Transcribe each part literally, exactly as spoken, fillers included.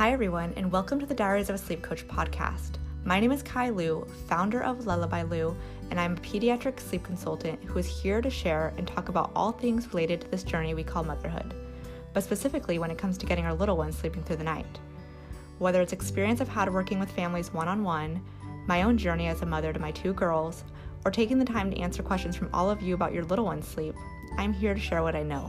Hi everyone, and welcome to the Diaries of a Sleep Coach podcast. My name is Kai Liu, founder of Lullaby Liu, and I'm a pediatric sleep consultant who is here to share and talk about all things related to this journey we call motherhood, but specifically when it comes to getting our little ones sleeping through the night. Whether it's experience I've had working with families one-on-one, my own journey as a mother to my two girls, or taking the time to answer questions from all of you about your little one's sleep, I'm here to share what I know.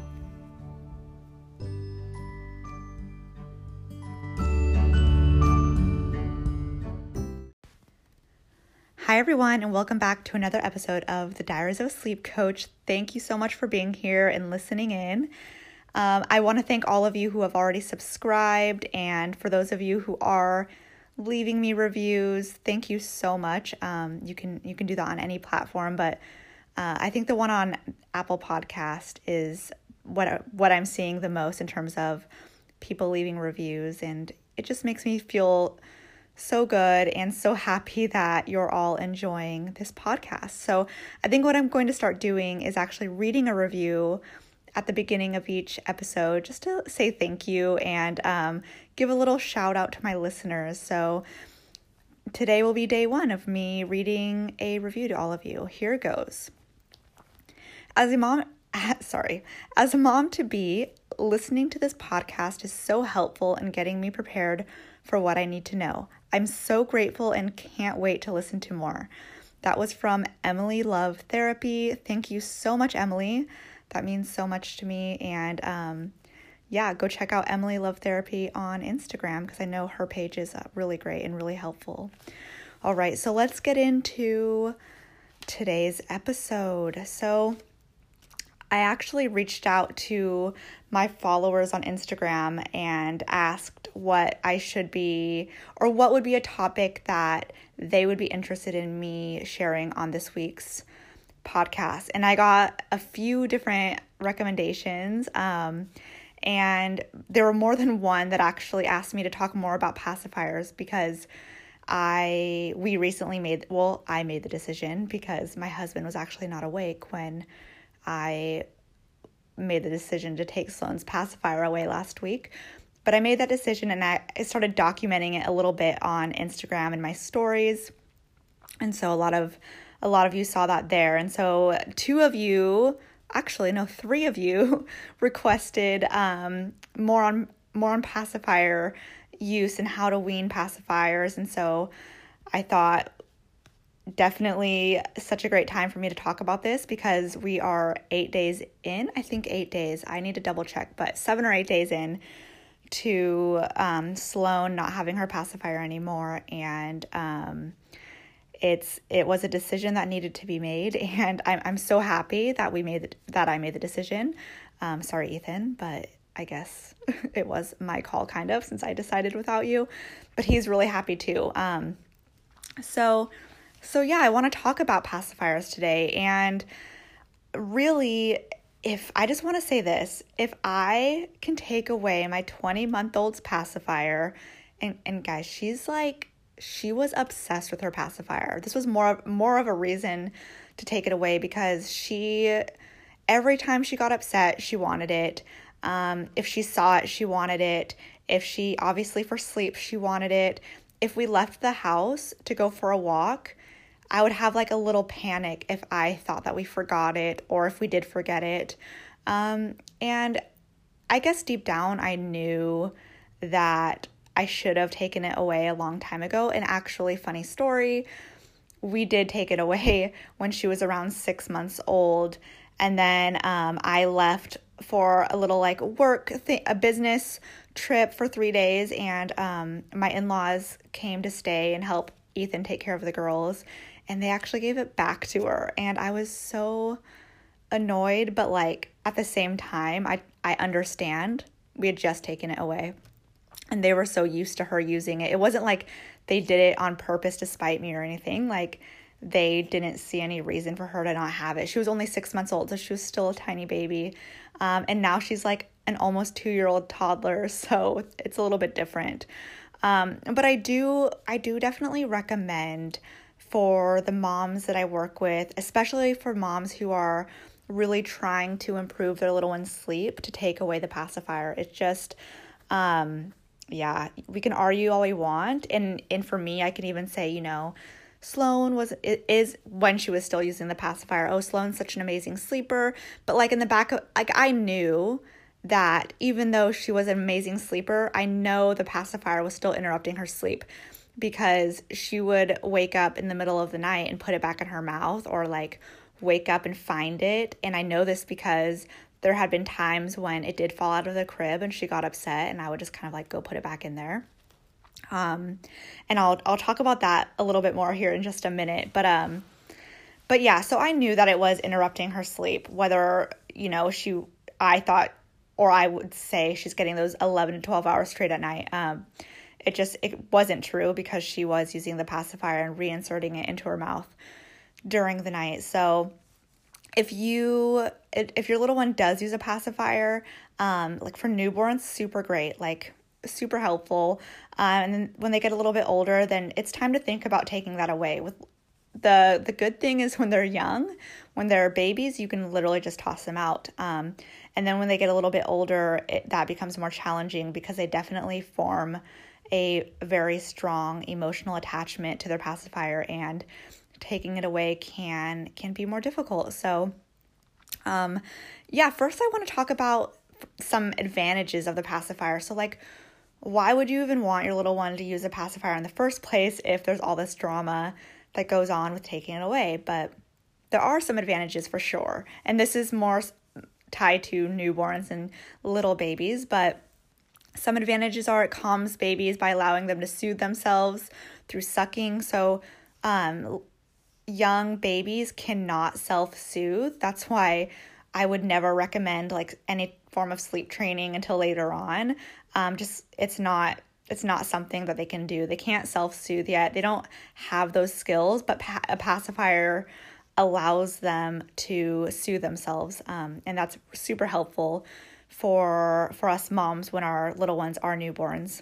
Hi everyone, and welcome back to another episode of the Diaries of a Sleep Coach. Thank you so much for being here and listening in. Um, I want to thank all of you who have already subscribed, and for those of you who are leaving me reviews, thank you so much. Um, you can you can do that on any platform, but uh, I think the one on Apple Podcast is what what I'm seeing the most in terms of people leaving reviews, and it just makes me feel so good and so happy that you're all enjoying this podcast. So I think what I'm going to start doing is actually reading a review at the beginning of each episode just to say thank you and um, give a little shout out to my listeners. So today will be day one of me reading a review to all of you. Here goes. As a mom, sorry, as a mom to be, listening to this podcast is so helpful in getting me prepared for what I need to know. I'm so grateful and can't wait to listen to more. That was from Emily Love Therapy. Thank you so much, Emily. That means so much to me. And um, yeah, go check out Emily Love Therapy on Instagram because I know her page is uh, really great and really helpful. All right, so let's get into today's episode. So I actually reached out to my followers on Instagram and asked what I should be, or what would be a topic that they would be interested in me sharing on this week's podcast. And I got a few different recommendations, um, and there were more than one that actually asked me to talk more about pacifiers because I, we recently made, well, I made the decision because my husband was actually not awake when I made the decision to take Sloane's pacifier away last week. But I made that decision and I started documenting it a little bit on Instagram and my stories. And so a lot of a lot of you saw that there. And so two of you, actually no, three of you requested um, more on more on pacifier use and how to wean pacifiers. And so I thought, definitely such a great time for me to talk about this because we are eight days in. I think eight days. I need to double check, but seven or eight days in to um, Sloane not having her pacifier anymore. And um, it's it was a decision that needed to be made. And I'm I'm so happy that we made the, that I made the decision. Um, sorry, Ethan, but I guess it was my call kind of since I decided without you. But he's really happy too. Um, so. So yeah, I want to talk about pacifiers today, and really, if I just want to say this, if I can take away my twenty-month-old's pacifier, and, and guys, she's like, she was obsessed with her pacifier. This was more, more of a reason to take it away because she, every time she got upset, she wanted it. Um, if she saw it, she wanted it. If she, obviously for sleep, she wanted it. If we left the house to go for a walk, I would have like a little panic if I thought that we forgot it or if we did forget it. Um, and I guess deep down, I knew that I should have taken it away a long time ago. And actually, funny story, we did take it away when she was around six months old. And then um, I left for a little like work, th- a business trip for three days. And um, my in-laws came to stay and help Ethan take care of the girls. And they actually gave it back to her. And I was so annoyed, but like at the same time, I, I understand. We had just taken it away. And they were so used to her using it. It wasn't like they did it on purpose to spite me or anything. Like they didn't see any reason for her to not have it. She was only six months old, so she was still a tiny baby. Um, and now she's like an almost two-year-old toddler, so it's a little bit different. Um, but I do, I do definitely recommend for the moms that I work with, especially for moms who are really trying to improve their little one's sleep, to take away the pacifier. It's just, um, yeah, we can argue all we want. And, and for me, I can even say, you know, Sloan was, is when she was still using the pacifier, oh, Sloan's such an amazing sleeper. But like in the back of, like I knew that even though she was an amazing sleeper, I know the pacifier was still interrupting her sleep because she would wake up in the middle of the night and put it back in her mouth, or like wake up and find it. And I know this because there had been times when it did fall out of the crib and she got upset, and I would just kind of like go put it back in there. Um, and I'll, I'll talk about that a little bit more here in just a minute. But, um, but yeah, so I knew that it was interrupting her sleep, whether, you know, she, I thought, or I would say she's getting those eleven to twelve hours straight at night. Um, it just, it wasn't true because she was using the pacifier and reinserting it into her mouth during the night. So if you, if your little one does use a pacifier, um, like for newborns, super great, like super helpful. Um, and then when they get a little bit older, then it's time to think about taking that away. With the, the good thing is when they're young, when they're babies, you can literally just toss them out. Um, and then when they get a little bit older, it, that becomes more challenging because they definitely form a very strong emotional attachment to their pacifier, and taking it away can can be more difficult. So um yeah, first I want to talk about some advantages of the pacifier. So like, why would you even want your little one to use a pacifier in the first place if there's all this drama that goes on with taking it away? But there are some advantages for sure, and this is more tied to newborns and little babies. But some advantages are it calms babies by allowing them to soothe themselves through sucking. So um young babies cannot self-soothe. That's why I would never recommend like any form of sleep training until later on. Um, just it's not it's not something that they can do. They can't self-soothe yet. They don't have those skills, but pa- a pacifier allows them to soothe themselves, um, and that's super helpful for for us moms when our little ones are newborns.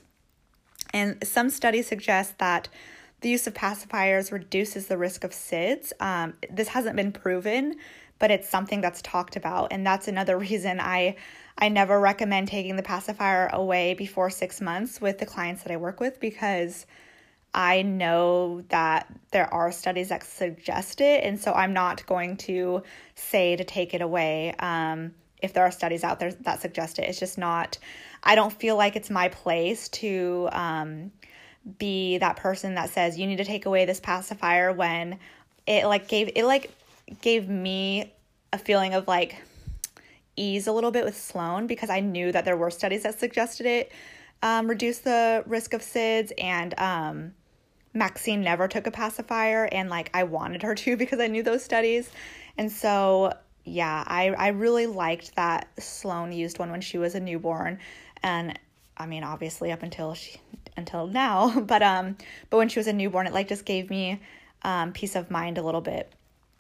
And some studies suggest that the use of pacifiers reduces the risk of S I D S. Um, this hasn't been proven, but it's something that's talked about. And that's another reason I I never recommend taking the pacifier away before six months with the clients that I work with, because I know that there are studies that suggest it. And so I'm not going to say to take it away um, if there are studies out there that suggest it. It's just not, I don't feel like it's my place to um, be that person that says you need to take away this pacifier, when it like gave it like gave me a feeling of like ease a little bit with Sloan, because I knew that there were studies that suggested it um, reduce the risk of S I D S, and um, Maxine never took a pacifier, and like I wanted her to because I knew those studies. And so yeah, I I really liked that Sloan used one when she was a newborn, and I mean obviously up until she until now, but um but when she was a newborn, it like just gave me um peace of mind a little bit.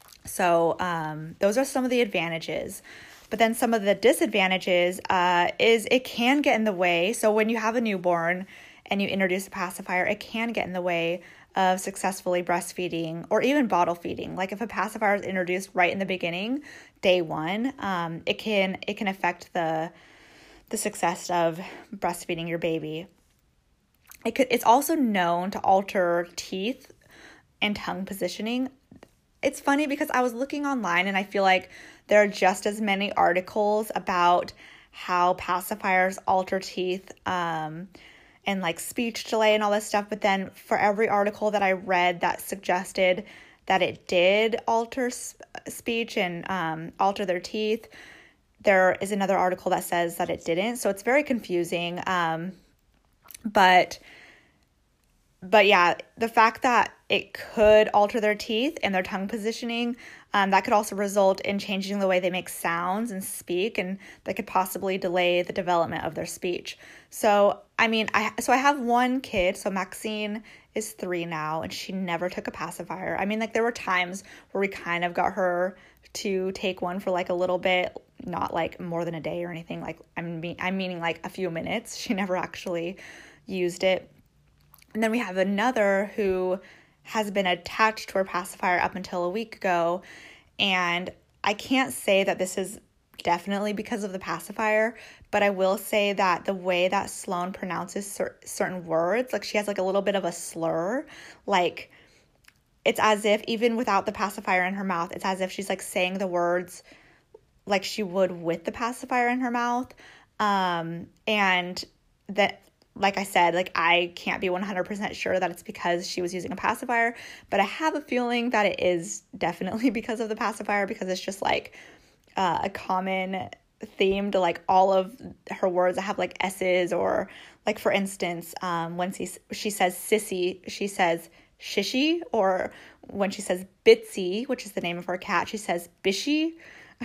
So um those are some of the advantages. But then some of the disadvantages uh is it can get in the way. So when you have a newborn and you introduce a pacifier, it can get in the way of successfully breastfeeding or even bottle feeding. Like if a pacifier is introduced right in the beginning, day one, um it can it can affect the the success of breastfeeding your baby. It could, it's also known to alter teeth and tongue positioning. It's funny because I was looking online and I feel like there are just as many articles about how pacifiers alter teeth um, and like speech delay and all this stuff. But then for every article that I read that suggested that it did alter sp- speech and um, alter their teeth, there is another article that says that it didn't. So it's very confusing. Um, but, but yeah, the fact that it could alter their teeth and their tongue positioning, um, that could also result in changing the way they make sounds and speak, and that could possibly delay the development of their speech. So, I mean, I so I have one kid, so Maxine is three now, and she never took a pacifier. I mean, like there were times where we kind of got her to take one for like a little bit, not like more than a day or anything. Like I'm mean, I'm meaning like a few minutes. She never actually used it. And then we have another who has been attached to her pacifier up until a week ago. And I can't say that this is definitely because of the pacifier, but I will say that the way that Sloan pronounces cer- certain words, like she has like a little bit of a slur, like it's as if even without the pacifier in her mouth, it's as if she's like saying the words like she would with the pacifier in her mouth. Um, and that, like I said, like I can't be one hundred percent sure that it's because she was using a pacifier, but I have a feeling that it is definitely because of the pacifier, because it's just like uh, a common theme to like all of her words that have like S's, or like, for instance, um, when she, she says sissy, she says shishy, or when she says Bitsy, which is the name of her cat, she says bishy.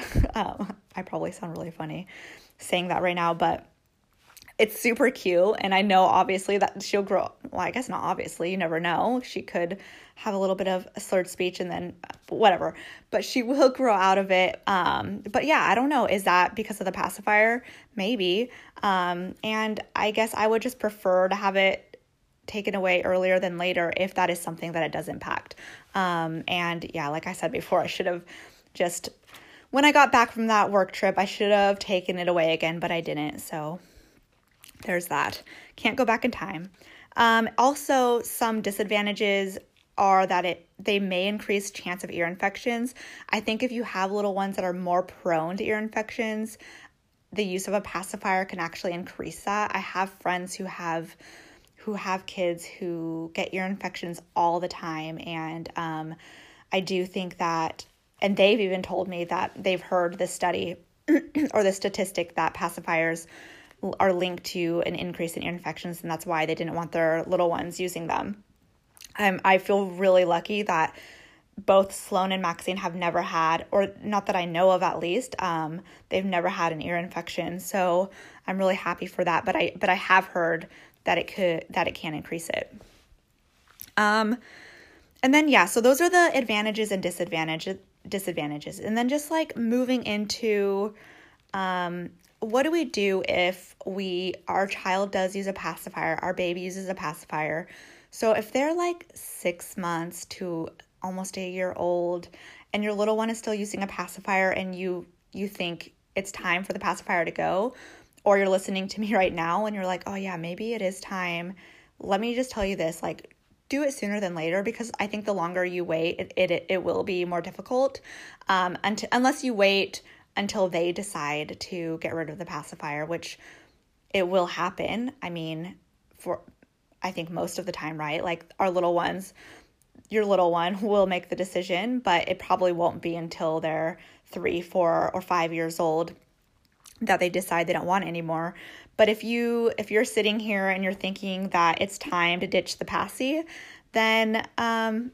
um, I probably sound really funny saying that right now, but it's super cute. And I know obviously that she'll grow, well, I guess not obviously, you never know. She could have a little bit of a slurred speech and then whatever, but she will grow out of it. Um, but yeah, I don't know. Is that because of the pacifier? Maybe. Um, and I guess I would just prefer to have it taken away earlier than later if that is something that it does impact. Um, and yeah, like I said before, I should have just, when I got back from that work trip, I should have taken it away again, but I didn't. So there's that. Can't go back in time. Um, also, some disadvantages are that it they may increase chance of ear infections. I think if you have little ones that are more prone to ear infections, the use of a pacifier can actually increase that. I have friends who have who have kids who get ear infections all the time, and um, I do think that, and they've even told me that they've heard the study or the statistic that pacifiers are linked to an increase in ear infections, and that's why they didn't want their little ones using them. Um, I feel really lucky that both Sloan and Maxine have never had, or not that I know of at least, um, they've never had an ear infection. So I'm really happy for that. But I but I have heard that it could that it can increase it. Um, and then yeah, so those are the advantages and disadvantages disadvantages. And then just like moving into um what do we do if we our child does use a pacifier, our baby uses a pacifier. So if they're like six months to almost a year old and your little one is still using a pacifier and you you think it's time for the pacifier to go, or you're listening to me right now and you're like, oh yeah, maybe it is time. Let me just tell you this, like, do it sooner than later, because I think the longer you wait, it it, it will be more difficult. Um, until, unless you wait until they decide to get rid of the pacifier, which it will happen. I mean, for I think most of the time, right? Like our little ones, your little one will make the decision, but it probably won't be until they're three, four, or five years old that they decide they don't want it anymore. But if you if you're sitting here and you're thinking that it's time to ditch the passy, then um,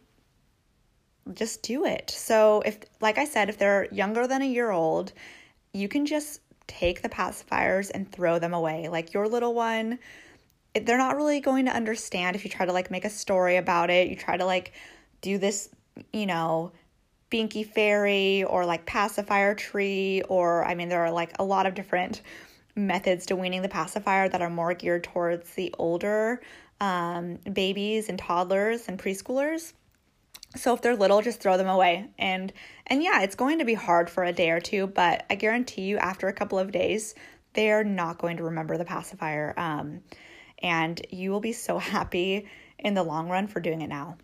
just do it. So if, like I said, if they're younger than a year old, you can just take the pacifiers and throw them away. Like your little one, they're not really going to understand if you try to like make a story about it. You try to like do this, you know, Binky Fairy or like pacifier tree, or I mean, there are like a lot of different methods to weaning the pacifier that are more geared towards the older um, babies and toddlers and preschoolers. So if they're little, just throw them away. And and yeah, it's going to be hard for a day or two, but I guarantee you after a couple of days, they are not going to remember the pacifier. Um, and you will be so happy in the long run for doing it now.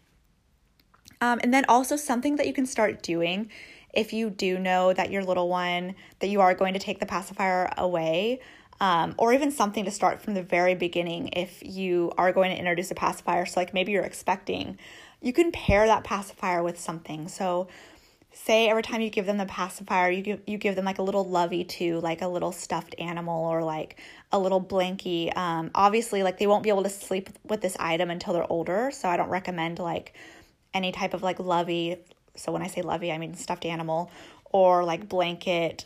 Um, and then also something that you can start doing if you do know that your little one, that you are going to take the pacifier away, um, or even something to start from the very beginning if you are going to introduce a pacifier. So like maybe you're expecting, you can pair that pacifier with something. So say every time you give them the pacifier, you give you give them like a little lovey too, like a little stuffed animal or like a little blankie. Um, obviously, like they won't be able to sleep with this item until they're older, so I don't recommend like any type of like lovey. So when I say lovey, I mean stuffed animal or like blanket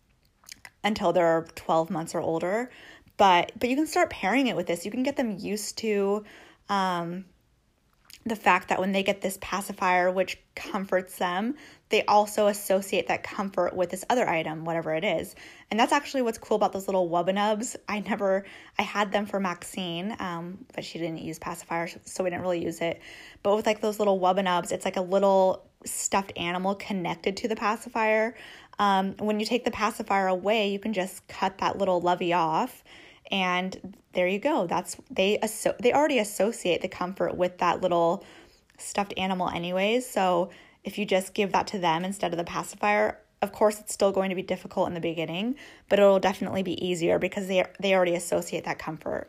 until they're twelve months or older. But but you can start pairing it with this. You can get them used to um, the fact that when they get this pacifier, which comforts them, they also associate that comfort with this other item, whatever it is. And that's actually what's cool about those little Wubbanubs. I never, I had them for Maxine, um, but she didn't use pacifiers, so we didn't really use it. But with like those little Wubbanubs, it's like a little stuffed animal connected to the pacifier. Um, when you take the pacifier away, you can just cut that little lovey off, and there you go. That's they asso- they already associate the comfort with that little stuffed animal anyways. So if you just give that to them instead of the pacifier, of course it's still going to be difficult in the beginning, but it'll definitely be easier because they they already associate that comfort.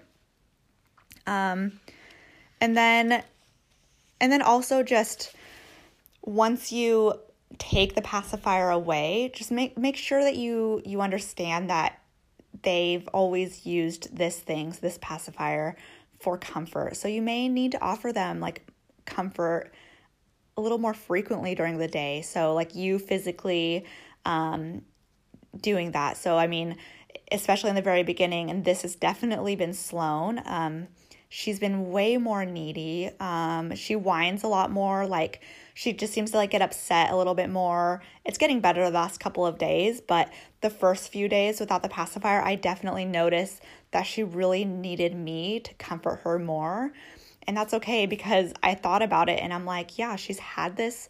Um, and then and then also just once you take the pacifier away, just make make sure that you you understand that they've always used this thing, this pacifier, for comfort. So you may need to offer them like comfort a little more frequently during the day. So like you physically um, doing that. So I mean, especially in the very beginning, and this has definitely been Sloan. Um, she's been way more needy. Um, she whines a lot more. Like she just seems to like get upset a little bit more. It's getting better the last couple of days, but the first few days without the pacifier, I definitely noticed that she really needed me to comfort her more. And that's okay because I thought about it and I'm like, yeah, she's had this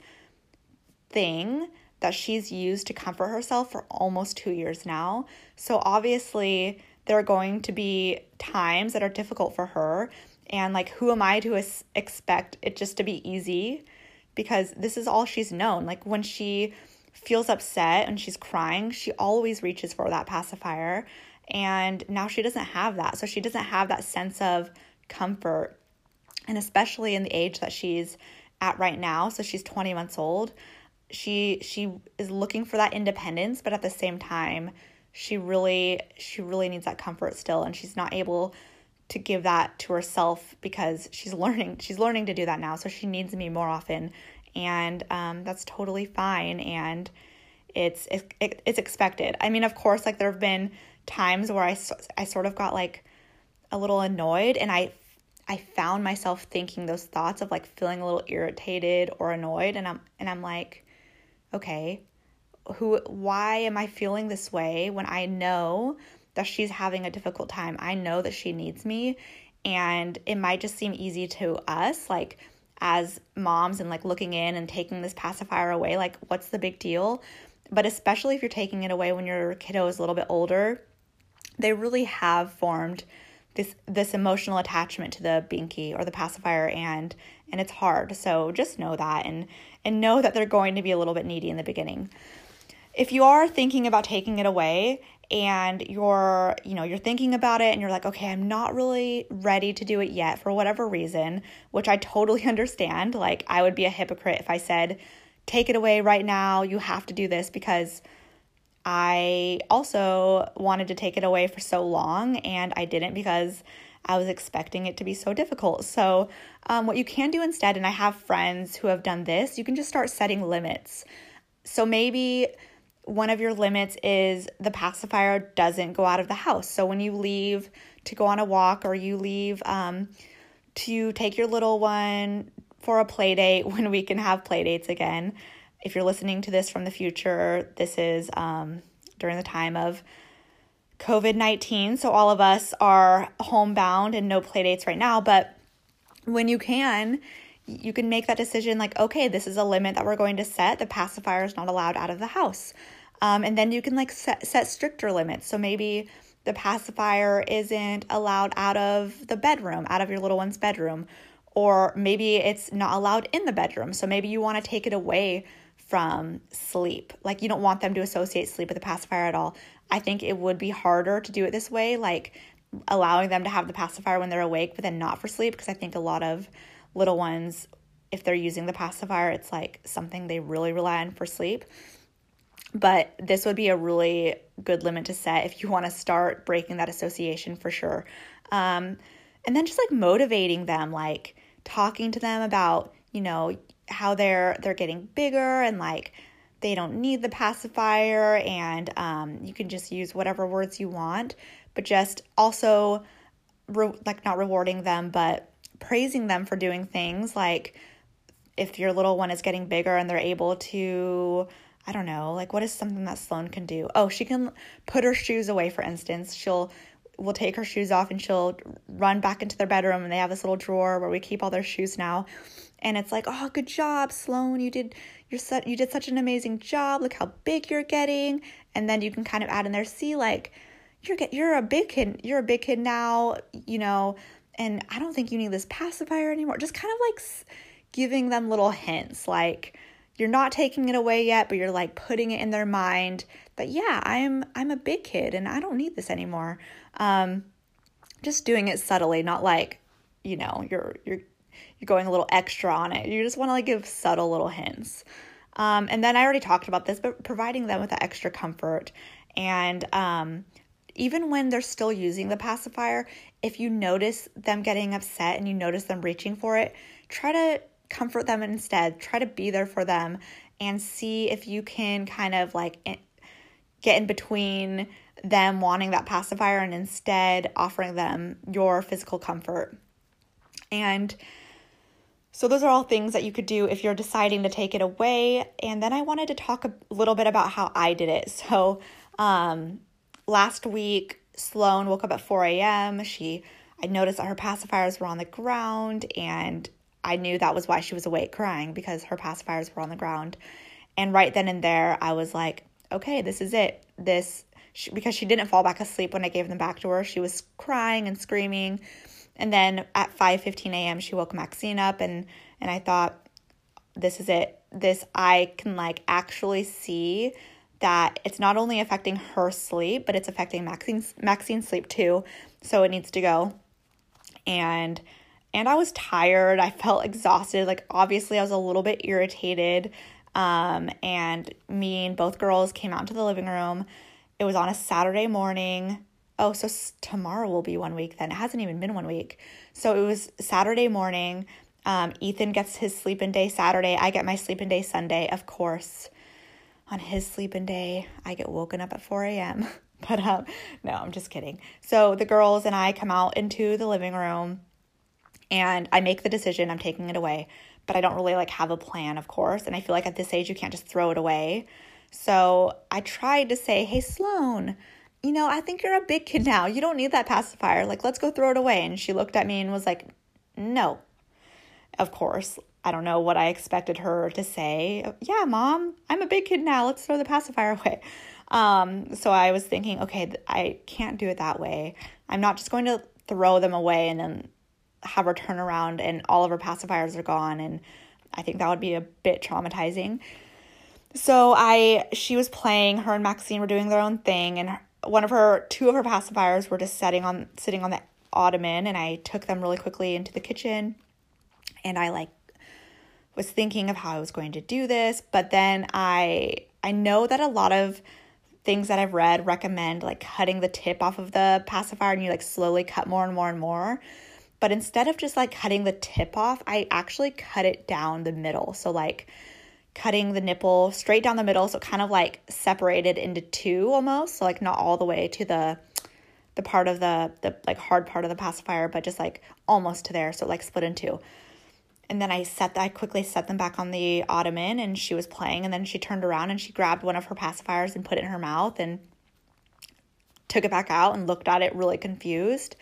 thing that she's used to comfort herself for almost two years now. So obviously there are going to be times that are difficult for her. And like, who am I to as- expect it just to be easy? Because this is all she's known. Like when she feels upset and she's crying, she always reaches for that pacifier. And now she doesn't have that. So she doesn't have that sense of comfort. And especially in the age that she's at right now, so she's twenty months old, she she is looking for that independence, but at the same time, she really she really needs that comfort still, and she's not able to give that to herself because she's learning she's learning to do that now. So she needs me more often, and um, that's totally fine, and it's it, it's expected. I mean, of course, like there have been times where I I sort of got like a little annoyed, and I. I found myself thinking those thoughts of like feeling a little irritated or annoyed. And I'm, and I'm like, okay, who, why am I feeling this way when I know that she's having a difficult time? I know that she needs me, and it might just seem easy to us, like as moms and like looking in and taking this pacifier away, like what's the big deal? But especially if you're taking it away when your kiddo is a little bit older, they really have formed this this emotional attachment to the binky or the pacifier, and and it's hard. So just know that, and and know that they're going to be a little bit needy in the beginning. If you are thinking about taking it away and you're, you know, you're thinking about it and you're like, okay, I'm not really ready to do it yet for whatever reason, which I totally understand. Like I would be a hypocrite if I said, take it away right now, you have to do this, because I also wanted to take it away for so long and I didn't because I was expecting it to be so difficult. So um, what you can do instead, and I have friends who have done this, you can just start setting limits. So maybe one of your limits is the pacifier doesn't go out of the house. So when you leave to go on a walk, or you leave um, to take your little one for a play date, when we can have play dates again. If you're listening to this from the future, this is um, during the time of covid nineteen. So all of us are homebound and no play dates right now. But when you can, you can make that decision like, okay, this is a limit that we're going to set. The pacifier is not allowed out of the house. Um, and then you can like set, set stricter limits. So maybe the pacifier isn't allowed out of the bedroom, out of your little one's bedroom. Or maybe it's not allowed in the bedroom. So maybe you want to take it away from sleep. Like you don't want them to associate sleep with the pacifier at all. I think it would be harder to do it this way, like allowing them to have the pacifier when they're awake, but then not for sleep. Because I think a lot of little ones, if they're using the pacifier, it's like something they really rely on for sleep. But this would be a really good limit to set if you want to start breaking that association for sure. Um, and then just like motivating them, like talking to them about, you know, how they're they're getting bigger and like they don't need the pacifier, and um, you can just use whatever words you want, but just also re- like not rewarding them, but praising them for doing things. Like if your little one is getting bigger and they're able to, I don't know, like what is something that Sloan can do? Oh, she can put her shoes away, for instance. She'll will take her shoes off and she'll run back into their bedroom, and they have this little drawer where we keep all their shoes now. And it's like, oh, good job, Sloan. You did you're su- you did such an amazing job. Look how big you're getting. And then you can kind of add in there, see, like, you're get you're a big kid. You're a big kid now, you know, and I don't think you need this pacifier anymore. Just kind of like giving them little hints, like, you're not taking it away yet, but you're like putting it in their mind that, yeah, I'm I'm a big kid and I don't need this anymore. Um, just doing it subtly, not like, you know, you're you're you're going a little extra on it. You just want to like give subtle little hints. Um, and then I already talked about this, but providing them with the extra comfort. And um, even when they're still using the pacifier, if you notice them getting upset and you notice them reaching for it, try to comfort them instead. Try to be there for them and see if you can kind of like get in between them wanting that pacifier and instead offering them your physical comfort. And so those are all things that you could do if you're deciding to take it away. And then I wanted to talk a little bit about how I did it. So um, last week, Sloan woke up at four a.m. She, I noticed that her pacifiers were on the ground, and I knew that was why she was awake crying, because her pacifiers were on the ground. And right then and there, I was like, okay, this is it. This, she, because she didn't fall back asleep when I gave them back to her. She was crying and screaming. And then at five fifteen a.m., she woke Maxine up, and, and I thought, this is it. This, I can like actually see that it's not only affecting her sleep, but it's affecting Maxine's, Maxine's sleep too. So it needs to go. And And I was tired. I felt exhausted. Like, obviously, I was a little bit irritated. Um, and me and both girls came out into the living room. It was on a Saturday morning. Oh, so tomorrow will be one week then. It hasn't even been one week. So it was Saturday morning. Um, Ethan gets his sleep-in day Saturday. I get my sleep-in day Sunday. Of course, on his sleep-in day, I get woken up at four a.m. But um, no, I'm just kidding. So the girls and I come out into the living room, and I make the decision, I'm taking it away, but I don't really like have a plan, of course. And I feel like at this age, you can't just throw it away. So I tried to say, hey, Sloan, you know, I think you're a big kid now. You don't need that pacifier. Like, let's go throw it away. And she looked at me and was like, no. Of course, I don't know what I expected her to say. Yeah, Mom, I'm a big kid now. Let's throw the pacifier away. Um, so I was thinking, okay, I can't do it that way. I'm not just going to throw them away and then have her turn around and all of her pacifiers are gone. And I think that would be a bit traumatizing. So I, she was playing, her and Maxine were doing their own thing. And one of her, two of her pacifiers were just sitting on, sitting on the ottoman. And I took them really quickly into the kitchen. And I like was thinking of how I was going to do this. But then I, I know that a lot of things that I've read recommend like cutting the tip off of the pacifier, and you like slowly cut more and more and more. But instead of just like cutting the tip off, I actually cut it down the middle. So like cutting the nipple straight down the middle. So kind of like separated into two almost. So like not all the way to the the part of the, the like hard part of the pacifier, but just like almost to there. So like split in two. And then I set I quickly set them back on the ottoman, and she was playing. And then she turned around and she grabbed one of her pacifiers and put it in her mouth and took it back out and looked at it really confused.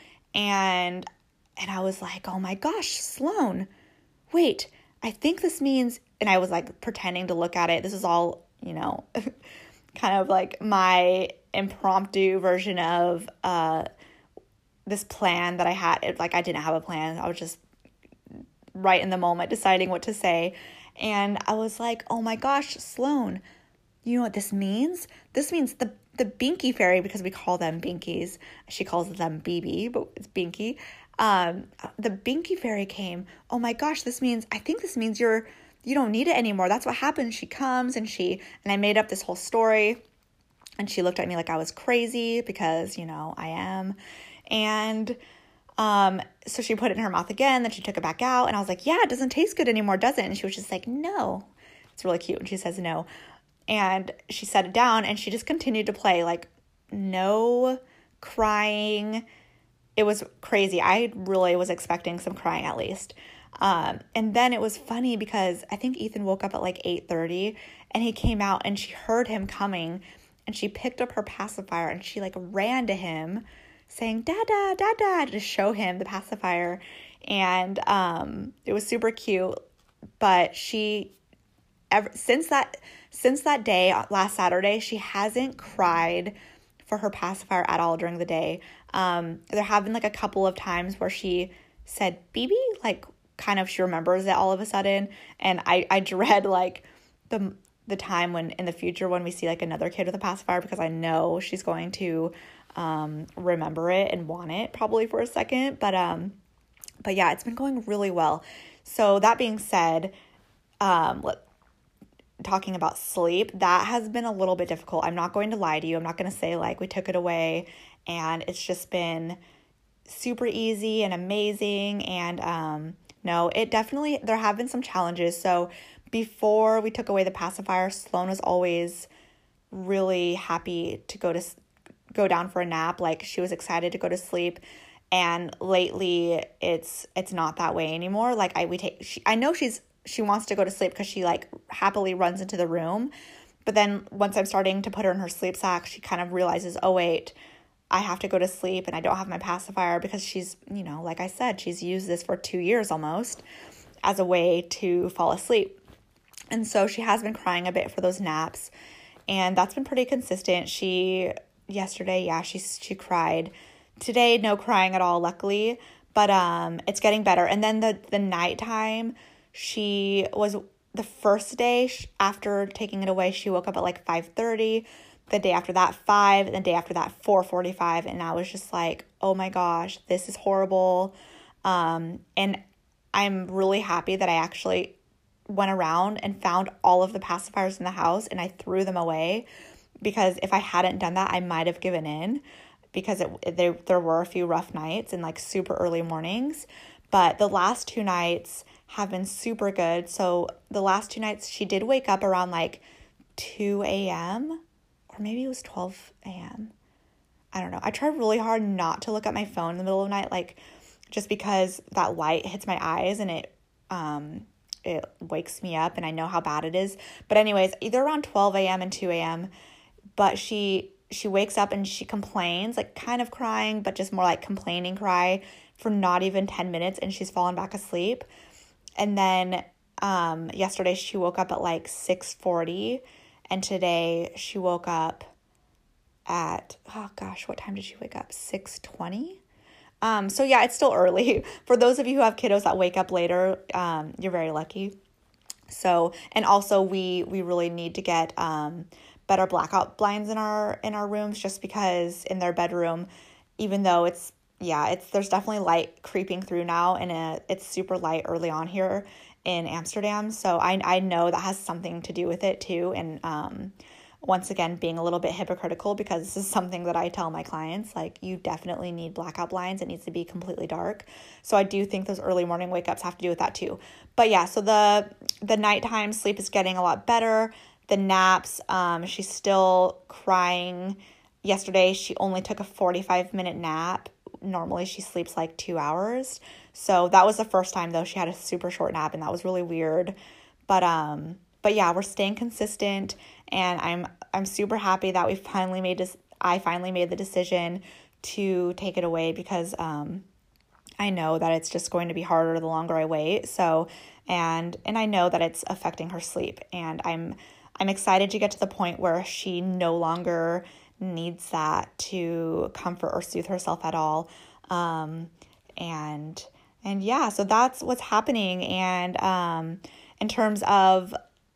And And I was like, oh my gosh, Sloan, wait, I think this means, and I was like pretending to look at it. This is all, you know, kind of like my impromptu version of uh, this plan that I had. It, like I didn't have a plan. I was just right in the moment deciding what to say. And I was like, oh my gosh, Sloan, you know what this means? This means the, the Binky fairy, because we call them Binkies. She calls them B B, but it's Binky. Um, the Binky fairy came. Oh my gosh, this means, I think this means you're, you don't need it anymore. That's what happens. She comes and she, and I made up this whole story, and she looked at me like I was crazy because, you know, I am. And, um, so she put it in her mouth again, then she took it back out, and I was like, yeah, it doesn't taste good anymore, does it? And she was just like, no. It's really cute. And she says no. And she set it down, and she just continued to play, like no crying. It was crazy. I really was expecting some crying at least. Um, and then it was funny because I think Ethan woke up at like eight thirty, and he came out and she heard him coming, and she picked up her pacifier and she like ran to him. saying, Dada, Dada, to show him the pacifier. And um, it was super cute. But she, ever since that, since that day, last Saturday, she hasn't cried for her pacifier at all during the day. Um, there have been like a couple of times where she said, B B, like kind of she remembers it all of a sudden. And I, I dread like the the time when in the future when we see like another kid with a pacifier, because I know she's going to um, remember it and want it probably for a second. But um, but yeah, it's been going really well. So that being said, um, let, talking about sleep, that has been a little bit difficult. I'm not going to lie to you. I'm not going to say like we took it away and it's just been super easy and amazing. And um, no, it definitely, there have been some challenges. So before we took away the pacifier, Sloan was always really happy to go to go down for a nap. Like she was excited to go to sleep. And lately it's it's not that way anymore. Like I we take she, I know she's she wants to go to sleep because she like happily runs into the room. But then once I'm starting to put her in her sleep sack, she kind of realizes, oh wait, I have to go to sleep and I don't have my pacifier, because she's, you know, like I said, she's used this for two years almost as a way to fall asleep. And so she has been crying a bit for those naps, and that's been pretty consistent. She, yesterday, yeah, she, she cried. Today, no crying at all, luckily, but um, it's getting better. And then the, the nighttime, she was, the first day after taking it away, she woke up at like five thirty, the day after that, five, and the day after that, four forty-five, and I was just like, oh my gosh, this is horrible. Um, and I'm really happy that I actually went around and found all of the pacifiers in the house and I threw them away, because if I hadn't done that, I might have given in, because it, there, there were a few rough nights and like super early mornings. But the last two nights have been super good. So the last two nights she did wake up around like two a.m. or maybe it was twelve a.m. I don't know. I tried really hard not to look at my phone in the middle of the night, like just because that light hits my eyes and it um it wakes me up and I know how bad it is. But anyways, either around twelve a.m. and two a.m. But she she wakes up and she complains, like kind of crying, but just more like complaining cry for not even ten minutes, and she's fallen back asleep. And then um, yesterday she woke up at like six forty, and today she woke up at, oh gosh, what time did she wake up? six twenty? Um, so yeah, it's still early. For those of you who have kiddos that wake up later, um, you're very lucky. So, and also we, we really need to get, um, better blackout blinds in our, in our rooms, just because in their bedroom, even though it's, yeah, it's, there's definitely light creeping through now, and it, it's super light early on here in Amsterdam. So I, I know that has something to do with it too. And, um, once again, being a little bit hypocritical, because this is something that I tell my clients, like, you definitely need blackout blinds. It needs to be completely dark. So I do think those early morning wake ups have to do with that too. But yeah, so the the nighttime sleep is getting a lot better. The naps, um, she's still crying. Yesterday, she only took a forty-five minute nap. Normally, she sleeps like two hours. So that was the first time, though, she had a super short nap, and that was really weird. But um, but yeah, we're staying consistent. And I'm I'm super happy that we finally made this. I finally made the decision to take it away, because um, I know that it's just going to be harder the longer I wait. So and and I know that it's affecting her sleep. And I'm I'm excited to get to the point where she no longer needs that to comfort or soothe herself at all. Um, and and yeah, so that's what's happening. And um, in terms of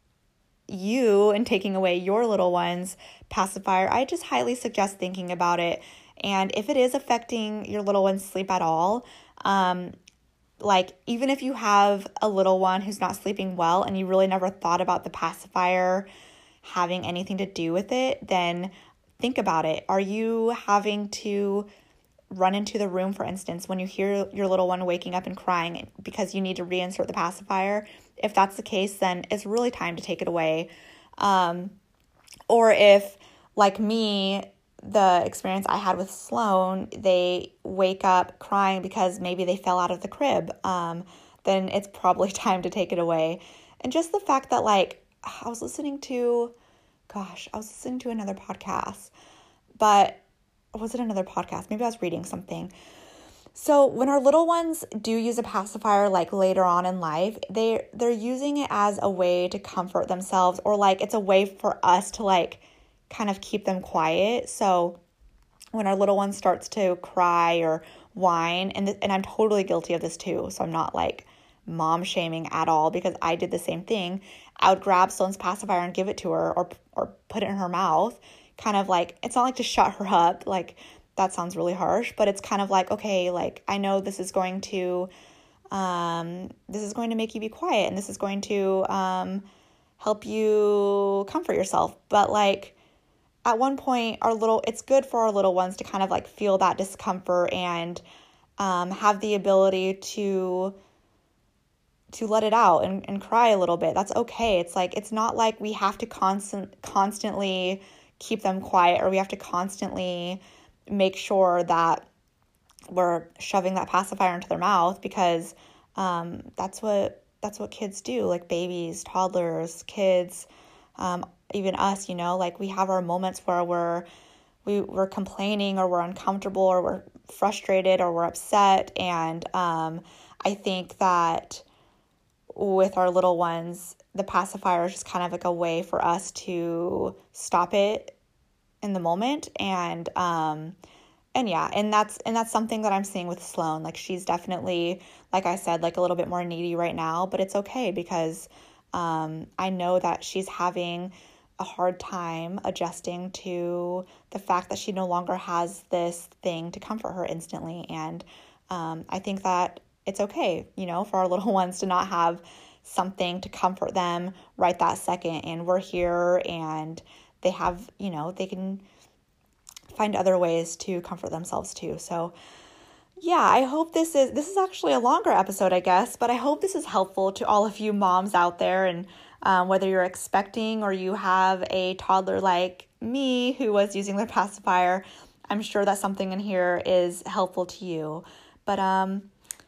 you and taking away your little one's pacifier, I just highly suggest thinking about it. And if it is affecting your little one's sleep at all, um, like even if you have a little one who's not sleeping well and you really never thought about the pacifier having anything to do with it, then think about it. Are you having to run into the room, for instance, when you hear your little one waking up and crying because you need to reinsert the pacifier? If that's the case, then it's really time to take it away. Um, or if, like me, the experience I had with Sloan, they wake up crying because maybe they fell out of the crib, um, then it's probably time to take it away. And just the fact that, like, I was listening to, gosh, I was listening to another podcast, but or was it another podcast? Maybe I was reading something. So when our little ones do use a pacifier, like later on in life, they they're using it as a way to comfort themselves, or like it's a way for us to like kind of keep them quiet. So when our little one starts to cry or whine, and th- and I'm totally guilty of this too. So I'm not like mom shaming at all, because I did the same thing. I would grab Sloane's pacifier and give it to her, or or put it in her mouth, kind of like, it's not like to shut her up, like that sounds really harsh, but it's kind of like, okay, like I know this is going to, um, this is going to make you be quiet, and this is going to um, help you comfort yourself. But like at one point, our little, it's good for our little ones to kind of like feel that discomfort and um, have the ability to to let it out and, and cry a little bit. That's okay. It's like, it's not like we have to constant constantly keep them quiet, or we have to constantly make sure that we're shoving that pacifier into their mouth, because um, that's what that's what kids do, like babies, toddlers, kids, um, even us, you know, like we have our moments where we're we, we're complaining, or we're uncomfortable, or we're frustrated, or we're upset. And um, I think that with our little ones, the pacifier is just kind of like a way for us to stop it in the moment. And um and yeah, and that's and that's something that I'm seeing with Sloane. Like she's definitely, like I said, like a little bit more needy right now, but it's okay, because um I know that she's having a hard time adjusting to the fact that she no longer has this thing to comfort her instantly. And um I think that it's okay, you know, for our little ones to not have something to comfort them right that second. And we're here, and they have, you know, they can find other ways to comfort themselves too. So yeah, I hope this is, this is actually a longer episode, I guess, but I hope this is helpful to all of you moms out there. And um, whether you're expecting, or you have a toddler like me who was using their pacifier, I'm sure that something in here is helpful to you. But um,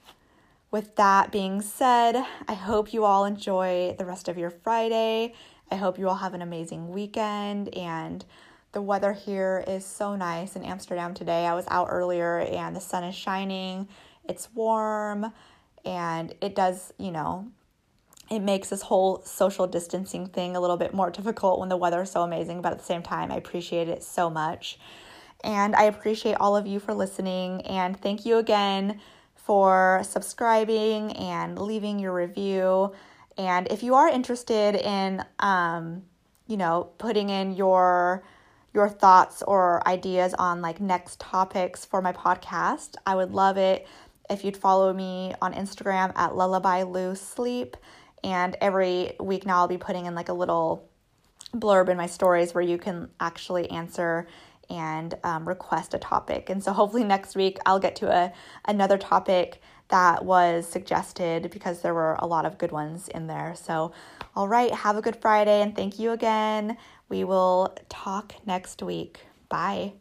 with that being said, I hope you all enjoy the rest of your Friday. I hope you all have an amazing weekend, and the weather here is so nice in Amsterdam today. I was out earlier and the sun is shining, it's warm, and it does, you know, it makes this whole social distancing thing a little bit more difficult when the weather is so amazing, but at the same time, I appreciate it so much. And I appreciate all of you for listening, and thank you again for subscribing and leaving your review. And if you are interested in, um, you know, putting in your your thoughts or ideas on like next topics for my podcast, I would love it if you'd follow me on Instagram at Lullaby Lou Sleep. And every week now I'll be putting in like a little blurb in my stories where you can actually answer and um, request a topic. And so hopefully next week I'll get to a another topic that was suggested, because there were a lot of good ones in there. So, all right, have a good Friday, and thank you again. We will talk next week. Bye.